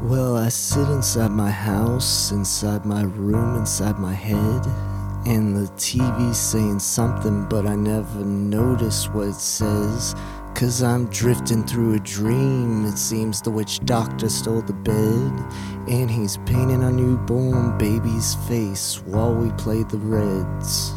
Well, I sit inside my house, inside my room, inside my head, and the TV's saying something, but I never notice what it says. 'Cause I'm drifting through a dream. It seems the witch doctor stole the bed, and he's painting our newborn baby's face while we play the Reds.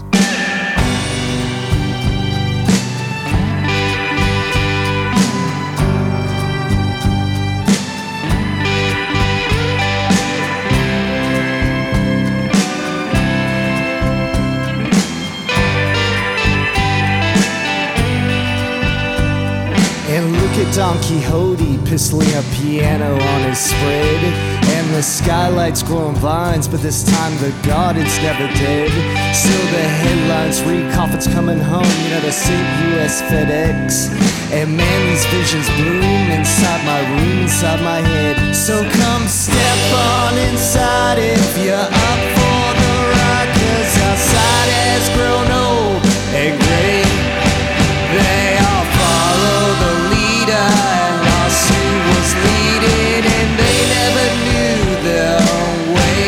And look at Don Quixote pistoling a piano on his spread, and the skylight's growing vines, but this time the garden's never dead. Still the headlines read, coffins coming home, the St. U.S. FedEx. And man, these visions bloom inside my room, inside my head. So come step on inside if you're up for the ride, 'cause outside has grown old and gray. They all follow the leader, and lost who was leading, and they never knew their own way.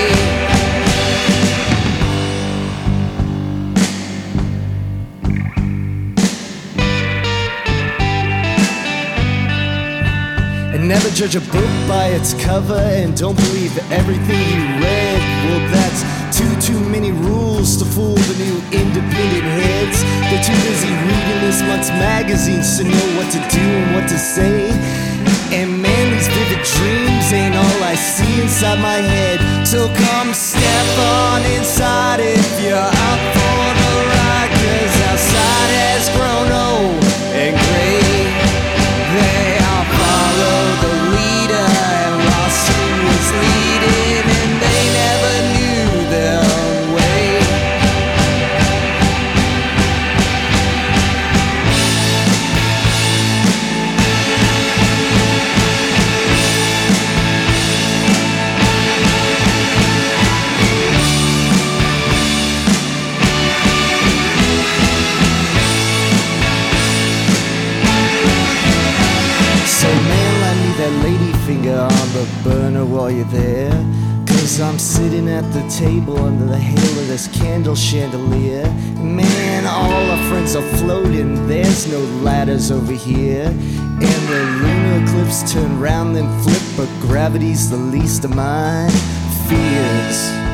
And never judge a book by its cover, and don't believe everything you read. Well, that's too many rules to fool the new independent heads. They're too busy reading this month's magazines to know what to do and what to say. And man, these vivid dreams ain't all I see inside my head. So come step on inside if you're up for the ride, 'cause outside has grown old and gray. They all follow the leader, and lost who was leading, and they never knew their own way. So man, light me that lady finger on the burner while you're there, 'cause I'm sitting at the table under the hail of this candle chandelier. Man, all our friends are floating, there's no ladders over here. And the lunar eclipse turn round then flip, but gravity's the least of my fears.